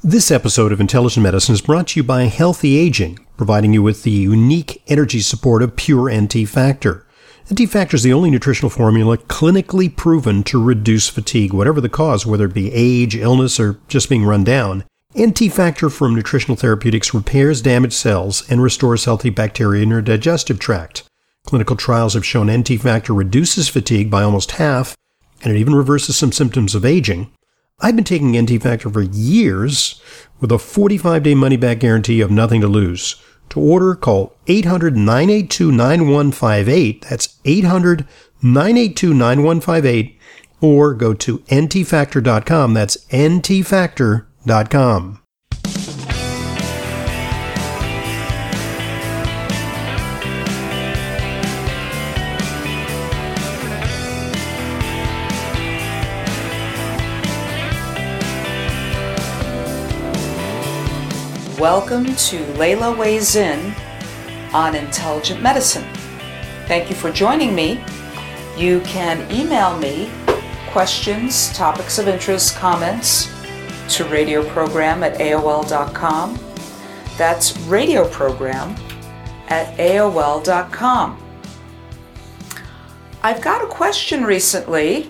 This episode of Intelligent Medicine is brought to you by Healthy Aging, providing you with the unique energy support of Pure NT Factor. NT Factor is the only nutritional formula clinically proven to reduce fatigue, whatever the cause, whether it be age, illness, or just being run down. NT Factor from Nutritional Therapeutics repairs damaged cells and restores healthy bacteria in your digestive tract. Clinical trials have shown NT Factor reduces fatigue by almost half, and it even reverses some symptoms of aging. I've been taking NT Factor for years with a 45-day money-back guarantee of nothing to lose. To order, call 800-982-9158. That's 800-982-9158. Or go to ntfactor.com. That's ntfactor.com. Welcome to Layla Weighs In on Intelligent Medicine. Thank you for joining me. You can email me questions, topics of interest, comments to radioprogram@aol.com. That's radioprogram@aol.com. I've got a question recently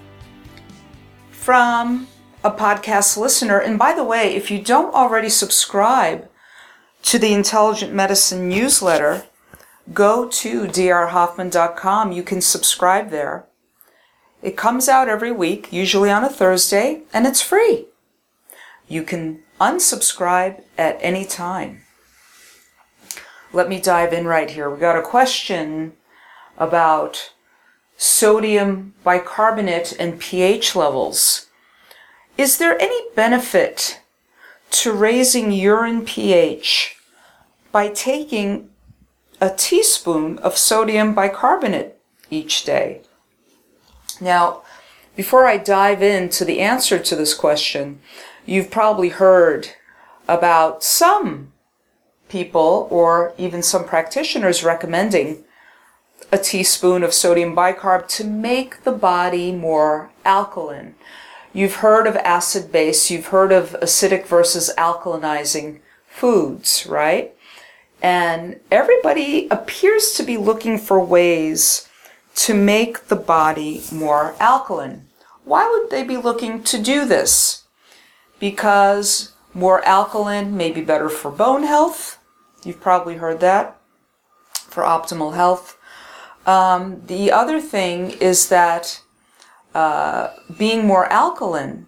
from a podcast listener. And by the way, if you don't already subscribe to the Intelligent Medicine newsletter, go to drhoffman.com. You can subscribe there. It comes out every week, usually on a Thursday, and it's free. You can unsubscribe at any time. Let me dive in right here. We got a question about sodium bicarbonate and pH levels. Is there any benefit to raising urine pH by taking a teaspoon of sodium bicarbonate each day? Now, before I dive into the answer to this question, you've probably heard about some people or even some practitioners recommending a teaspoon of sodium bicarb to make the body more alkaline. You've heard of acid base, you've heard of acidic versus alkalinizing foods, right? And everybody appears to be looking for ways to make the body more alkaline. Why would they be looking to do this? Because more alkaline may be better for bone health. You've probably heard that, for optimal health. The other thing is that being more alkaline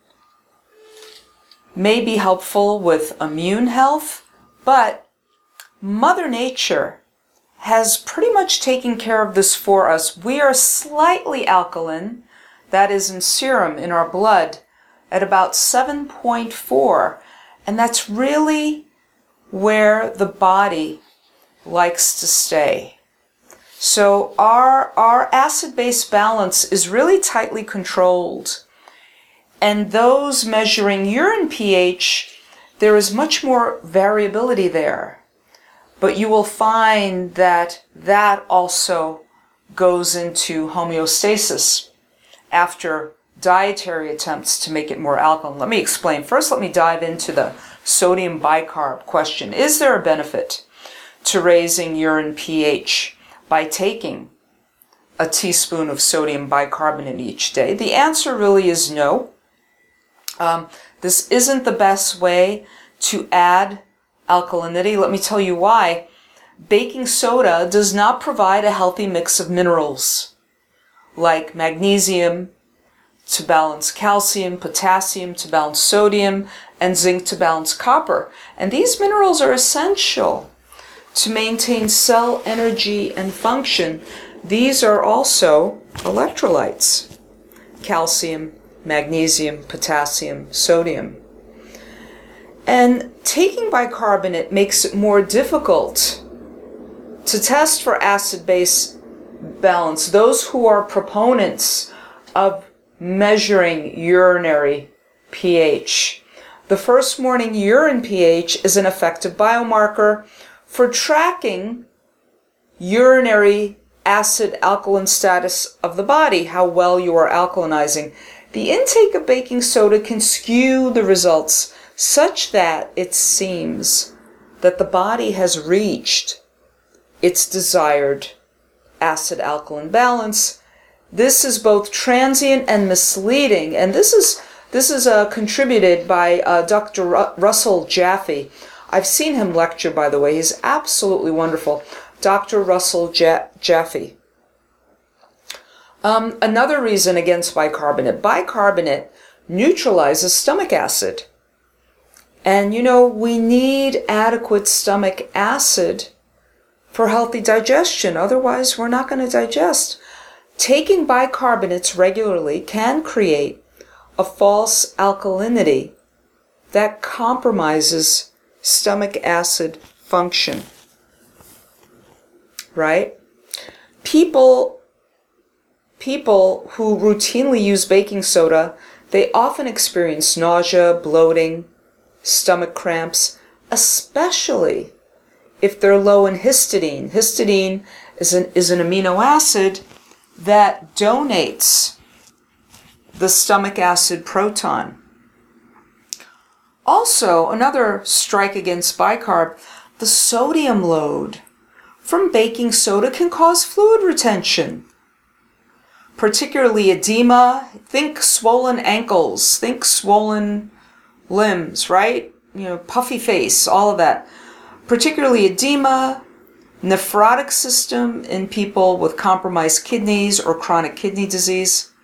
may be helpful with immune health, but Mother Nature has pretty much taken care of this for us. We are slightly alkaline, that is in serum, in our blood, at about 7.4, and that's really where the body likes to stay. So our acid-base balance is really tightly controlled. And those measuring urine pH, there is much more variability there. But you will find that that also goes into homeostasis after dietary attempts to make it more alkaline. Let me explain. First, let me dive into the sodium bicarb question. Is there a benefit to raising urine pH by taking a teaspoon of sodium bicarbonate each day? The answer really is no. This isn't the best way to add alkalinity. Let me tell you why. Baking soda does not provide a healthy mix of minerals like magnesium to balance calcium, potassium to balance sodium, and zinc to balance copper. And these minerals are essential to maintain cell energy and function. These are also electrolytes: calcium, magnesium, potassium, sodium. And taking bicarbonate makes it more difficult to test for acid-base balance. Those who are proponents of measuring urinary pH. The first morning urine pH is an effective biomarker for tracking urinary acid alkaline status of the body, how well you are alkalinizing. The intake of baking soda can skew the results such that it seems that the body has reached its desired acid-alkaline balance. This is both transient and misleading, and this is contributed by Dr. Russell Jaffe. I've seen him lecture, by the way. He's absolutely wonderful. Dr. Russell Jaffe. Another reason against bicarbonate. Bicarbonate neutralizes stomach acid. And we need adequate stomach acid for healthy digestion. Otherwise, we're not going to digest. Taking bicarbonates regularly can create a false alkalinity that compromises stomach acid function. Right? People who routinely use baking soda, they often experience nausea, bloating, stomach cramps, especially if they're low in histidine. Histidine is an amino acid that donates the stomach acid proton. Also, another strike against bicarb, the sodium load from baking soda can cause fluid retention, particularly edema. Think swollen ankles, think swollen limbs, right? Puffy face, all of that. Particularly edema, nephrotic system in people with compromised kidneys or chronic kidney disease.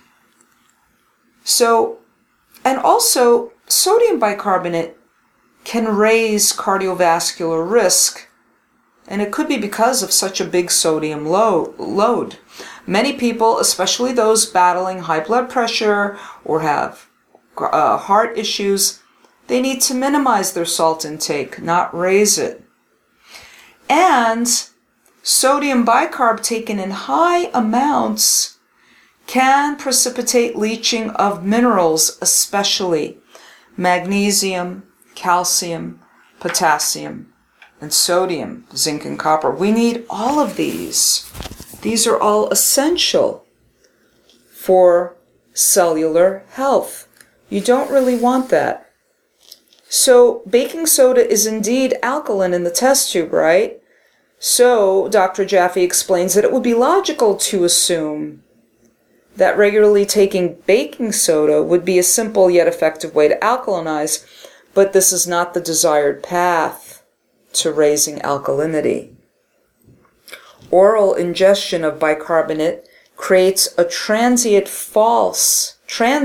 And also, sodium bicarbonate can raise cardiovascular risk, and it could be because of such a big sodium load. Many people, especially those battling high blood pressure or have heart issues, they need to minimize their salt intake, not raise it. And sodium bicarb taken in high amounts can precipitate leaching of minerals, especially magnesium, calcium, potassium, and sodium, zinc and copper. We need all of these. These are all essential for cellular health. You don't really want that. So baking soda is indeed alkaline in the test tube, right? So Dr. Jaffe explains that it would be logical to assume that regularly taking baking soda would be a simple yet effective way to alkalinize, but this is not the desired path to raising alkalinity. Oral ingestion of bicarbonate creates a transient false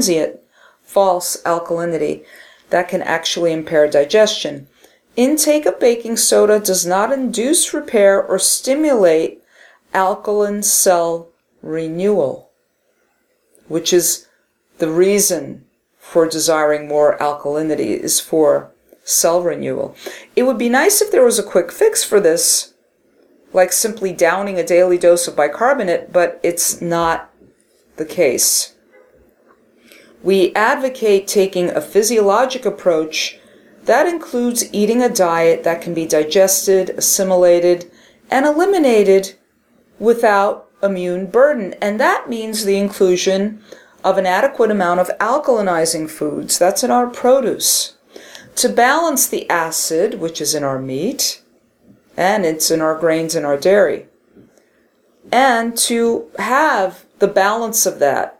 alkalinity that can actually impair digestion. Intake of baking soda does not induce repair or stimulate alkaline cell renewal, which is the reason for desiring more alkalinity, is for cell renewal. It would be nice if there was a quick fix for this, like simply downing a daily dose of bicarbonate, but it's not the case. We advocate taking a physiologic approach that includes eating a diet that can be digested, assimilated, and eliminated without immune burden. And that means the inclusion of an adequate amount of alkalinizing foods, that's in our produce, to balance the acid, which is in our meat, and it's in our grains and our dairy. And to have the balance of that,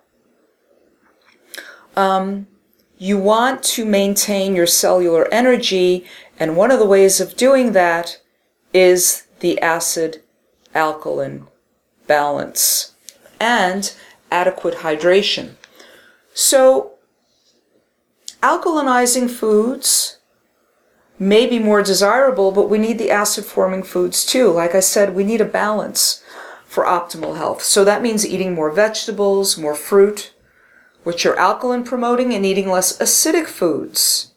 you want to maintain your cellular energy, and one of the ways of doing that is the acid-alkaline balance and adequate hydration. So, alkalinizing foods may be more desirable, but we need the acid-forming foods too. Like I said, we need a balance for optimal health. So that means eating more vegetables, more fruit, which are alkaline promoting, and eating less acidic foods.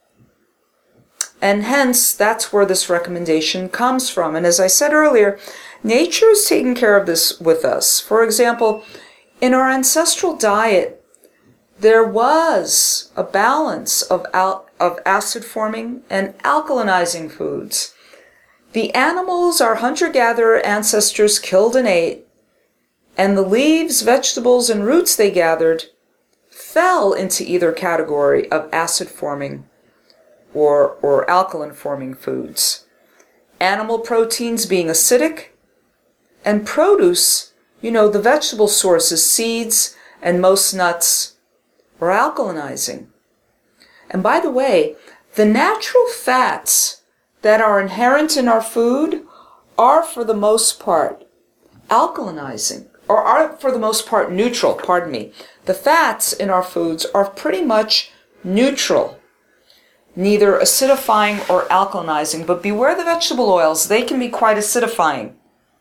And hence, that's where this recommendation comes from. And as I said earlier, nature is taking care of this with us. For example, in our ancestral diet, there was a balance of acid-forming and alkalinizing foods. The animals our hunter-gatherer ancestors killed and ate, and the leaves, vegetables, and roots they gathered fell into either category of acid-forming or alkaline-forming foods. Animal proteins being acidic, and produce, the vegetable sources, seeds, and most nuts, are alkalinizing. And by the way, the natural fats that are inherent in our food are, for the most part, alkalinizing, or are, for the most part, neutral, The fats in our foods are pretty much neutral, neither acidifying or alkalinizing, but beware the vegetable oils, they can be quite acidifying.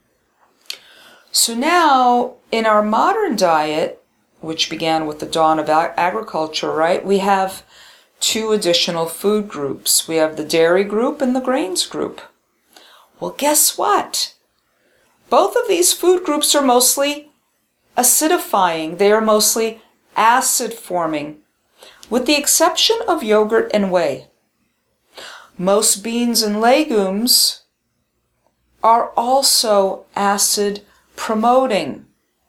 So now, in our modern diet, which began with the dawn of agriculture, right, we have two additional food groups. We have the dairy group and the grains group. Well, guess what? Both of these food groups are mostly acidifying. They are mostly acid forming, with the exception of yogurt and whey. Most beans and legumes are also acid promoting.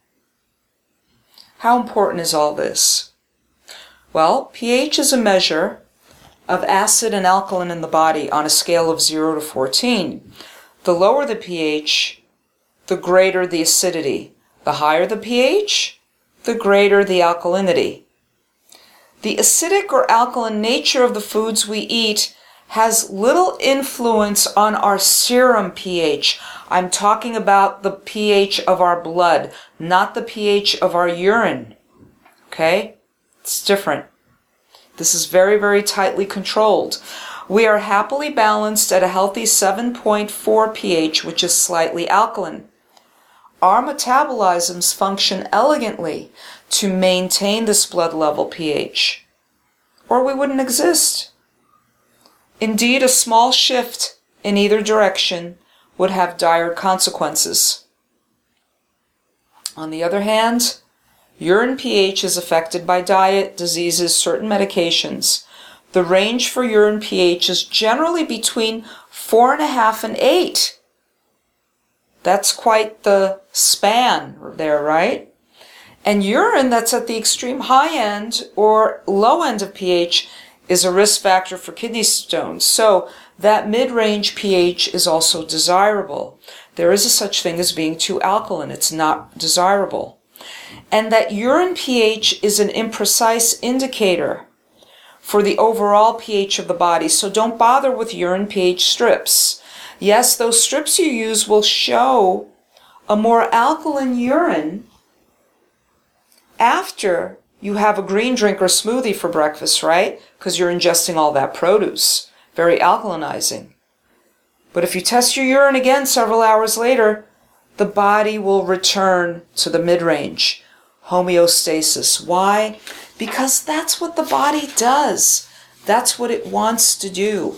How important is all this? Well, pH is a measure of acid and alkaline in the body on a scale of 0 to 14. The lower the pH, the greater the acidity. The higher the pH, the greater the alkalinity. The acidic or alkaline nature of the foods we eat has little influence on our serum pH. I'm talking about the pH of our blood, not the pH of our urine. Okay? It's different. This is very, very tightly controlled. We are happily balanced at a healthy 7.4 pH, which is slightly alkaline. Our metabolisms function elegantly to maintain this blood level pH, or we wouldn't exist. Indeed, a small shift in either direction would have dire consequences. On the other hand, urine pH is affected by diet, diseases, certain medications. The range for urine pH is generally between 4.5 and 8. That's quite the span there, right? And urine that's at the extreme high end or low end of pH is a risk factor for kidney stones. So that mid-range pH is also desirable. There is a such thing as being too alkaline. It's not desirable. And that urine pH is an imprecise indicator for the overall pH of the body. So don't bother with urine pH strips. Yes, those strips you use will show a more alkaline urine after you have a green drink or smoothie for breakfast, right? Because you're ingesting all that produce. Very alkalinizing. But if you test your urine again several hours later, the body will return to the mid-range. Homeostasis. Why? Because that's what the body does. That's what it wants to do.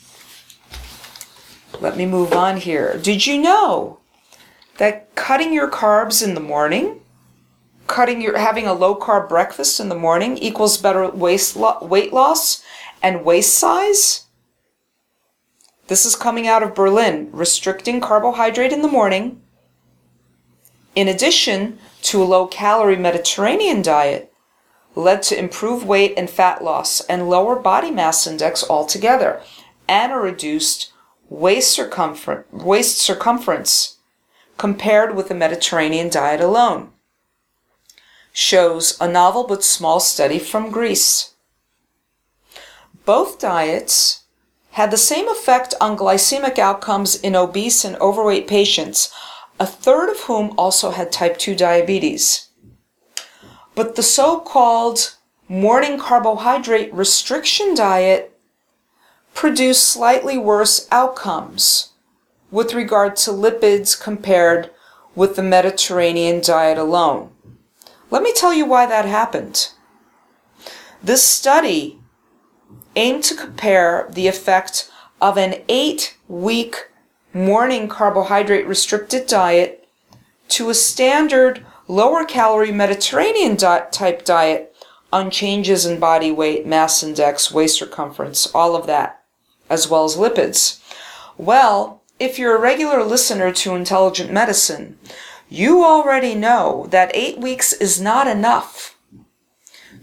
Let me move on here. Did you know that cutting your carbs in the morning, having a low-carb breakfast in the morning equals better weight loss and waist size? This is coming out of Berlin. Restricting carbohydrate in the morning, in addition to a low-calorie Mediterranean diet, led to improved weight and fat loss and lower body mass index altogether, and a reduced waist circumference compared with the Mediterranean diet alone. Shows a novel but small study from Greece. Both diets had the same effect on glycemic outcomes in obese and overweight patients, a third of whom also had type 2 diabetes. But the so-called morning carbohydrate restriction diet produced slightly worse outcomes with regard to lipids compared with the Mediterranean diet alone. Let me tell you why that happened. This study aimed to compare the effect of an 8-week morning carbohydrate restricted diet to a standard lower calorie Mediterranean type diet on changes in body weight, mass index, waist circumference, all of that, as well as lipids. Well, if you're a regular listener to Intelligent Medicine, you already know that 8 weeks is not enough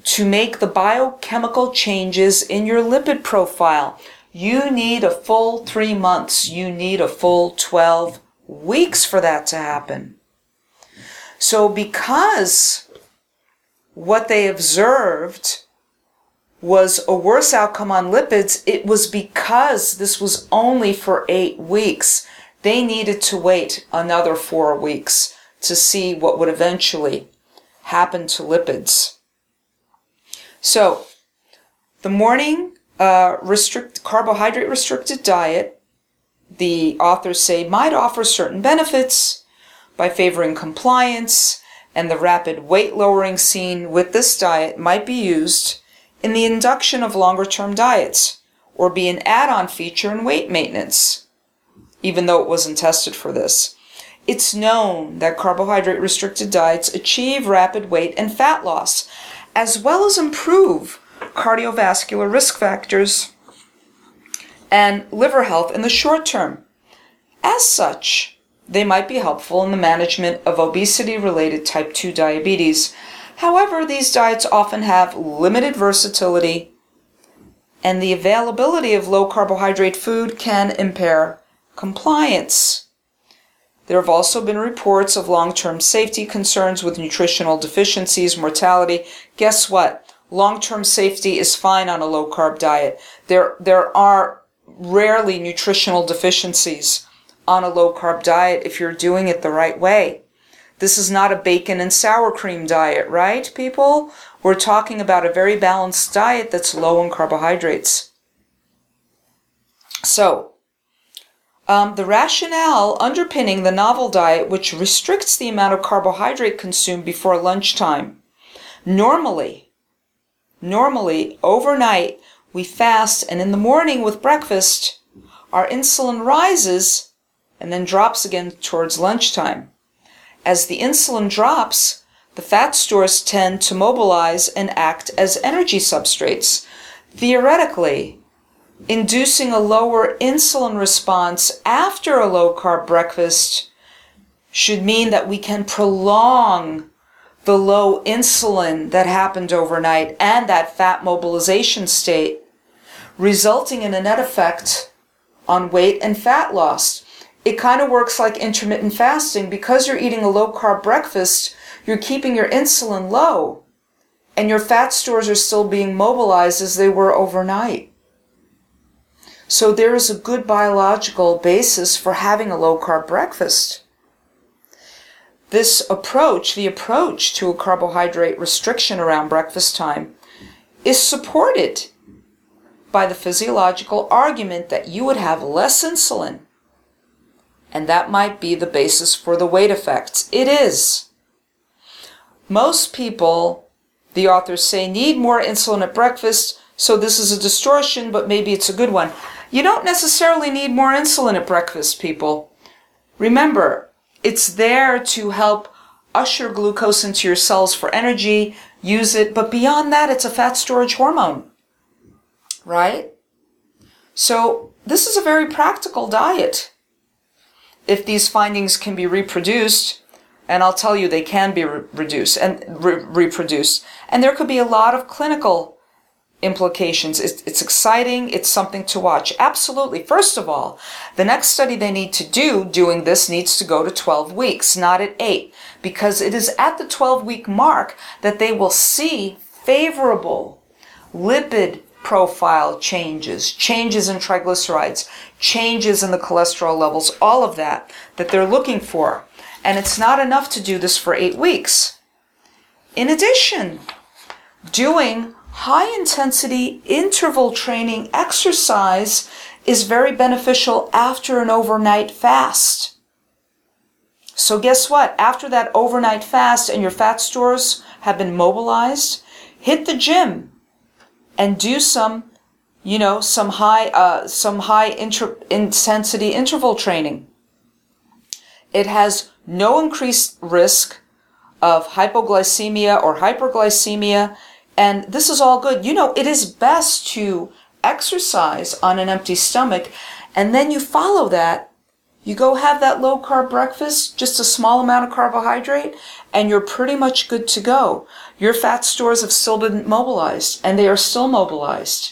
to make the biochemical changes in your lipid profile. You need a full 3 months. You need a full 12 weeks for that to happen. So because what they observed was a worse outcome on lipids, it was because this was only for 8 weeks. They needed to wait another 4 weeks to see what would eventually happen to lipids. So, the morning carbohydrate restricted diet, the authors say, might offer certain benefits by favoring compliance, and the rapid weight lowering seen with this diet might be used in the induction of longer-term diets, or be an add-on feature in weight maintenance, even though it wasn't tested for this. It's known that carbohydrate-restricted diets achieve rapid weight and fat loss, as well as improve cardiovascular risk factors and liver health in the short term. As such, they might be helpful in the management of obesity-related type 2 diabetes. However, these diets often have limited versatility, and the availability of low-carbohydrate food can impair compliance. There have also been reports of long-term safety concerns with nutritional deficiencies, mortality. Guess what? Long-term safety is fine on a low-carb diet. There are rarely nutritional deficiencies on a low-carb diet if you're doing it the right way. This is not a bacon and sour cream diet, right, people? We're talking about a very balanced diet that's low in carbohydrates. So, the rationale underpinning the novel diet, which restricts the amount of carbohydrate consumed before lunchtime. Normally, overnight, we fast, and in the morning with breakfast, our insulin rises and then drops again towards lunchtime. As the insulin drops, the fat stores tend to mobilize and act as energy substrates, theoretically inducing a lower insulin response after a low-carb breakfast should mean that we can prolong the low insulin that happened overnight and that fat mobilization state, resulting in a net effect on weight and fat loss. It kind of works like intermittent fasting. Because you're eating a low-carb breakfast, you're keeping your insulin low, and your fat stores are still being mobilized as they were overnight. So there is a good biological basis for having a low-carb breakfast. This approach, the approach to a carbohydrate restriction around breakfast time, is supported by the physiological argument that you would have less insulin, and that might be the basis for the weight effects. It is. Most people, the authors say, need more insulin at breakfast, so this is a distortion, but maybe it's a good one. You don't necessarily need more insulin at breakfast, people. Remember, it's there to help usher glucose into your cells for energy, use it, but beyond that, it's a fat storage hormone, right? So this is a very practical diet. If these findings can be reproduced, and I'll tell you they can be reproduced, and there could be a lot of clinical implications. It's exciting. It's something to watch. Absolutely. First of all, the next study they need to do doing this needs to go to 12 weeks, not at 8, because it is at the 12-week mark that they will see favorable lipid profile changes in triglycerides, changes in the cholesterol levels, all of that they're looking for. And it's not enough to do this for 8 weeks. In addition, doing high-intensity interval training exercise is very beneficial after an overnight fast. So guess what? After that overnight fast and your fat stores have been mobilized, hit the gym and do some high intensity interval training. It has no increased risk of hypoglycemia or hyperglycemia, and this is all good. It is best to exercise on an empty stomach, and then you follow that. You go have that low-carb breakfast, just a small amount of carbohydrate, and you're pretty much good to go. Your fat stores have still been mobilized, and they are still mobilized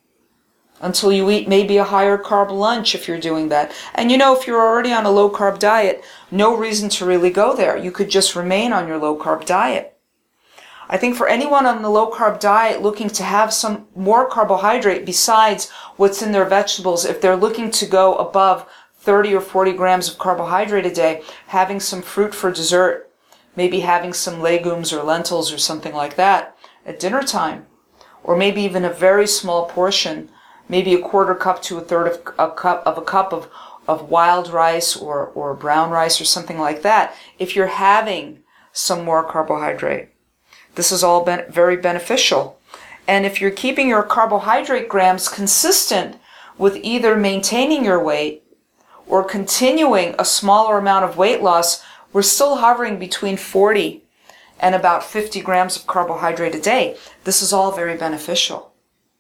until you eat maybe a higher carb lunch if you're doing that. And if you're already on a low carb diet, no reason to really go there. You could just remain on your low carb diet. I think for anyone on the low carb diet looking to have some more carbohydrate besides what's in their vegetables, if they're looking to go above 30 or 40 grams of carbohydrate a day, having some fruit for dessert, maybe having some legumes or lentils or something like that at dinner time, or maybe even a very small portion, maybe a quarter cup to a third of a cup of wild rice or brown rice or something like that, if you're having some more carbohydrate. This is all very beneficial. And if you're keeping your carbohydrate grams consistent with either maintaining your weight or continuing a smaller amount of weight loss, we're still hovering between 40 and about 50 grams of carbohydrate a day. This is all very beneficial.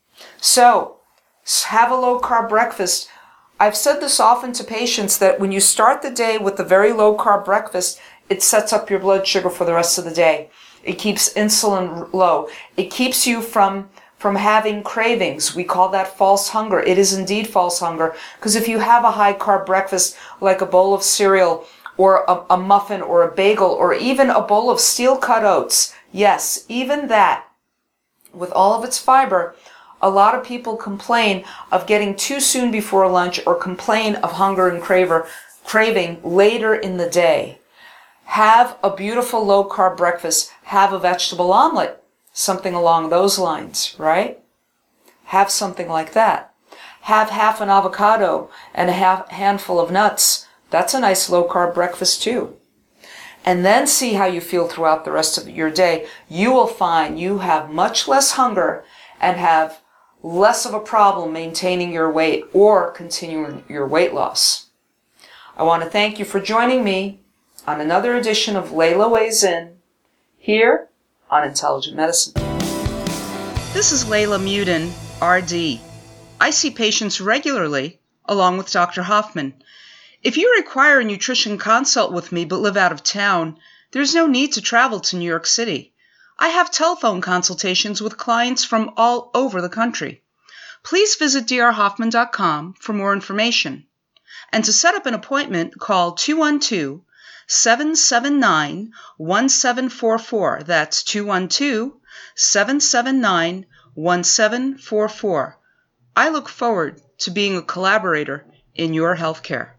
So, have a low-carb breakfast. I've said this often to patients that when you start the day with a very low-carb breakfast, it sets up your blood sugar for the rest of the day. It keeps insulin low. It keeps you from having cravings. We call that false hunger. It is indeed false hunger, because if you have a high-carb breakfast like a bowl of cereal or a muffin or a bagel or even a bowl of steel-cut oats, yes, even that, with all of its fiber, a lot of people complain of getting too soon before lunch or complain of hunger and craving later in the day. Have a beautiful low-carb breakfast. Have a vegetable omelet, something along those lines, right? Have something like that. Have half an avocado and a handful of nuts. That's a nice low-carb breakfast too. And then see how you feel throughout the rest of your day. You will find you have much less hunger and have less of a problem maintaining your weight or continuing your weight loss. I want to thank you for joining me on another edition of Layla Weighs In, here on Intelligent Medicine. This is Layla Mudin, RD. I see patients regularly, along with Dr. Hoffman. If you require a nutrition consult with me but live out of town, there's no need to travel to New York City. I have telephone consultations with clients from all over the country. Please visit drhoffman.com for more information. And to set up an appointment, call 212-779-1744. That's 212-779-1744. I look forward to being a collaborator in your healthcare.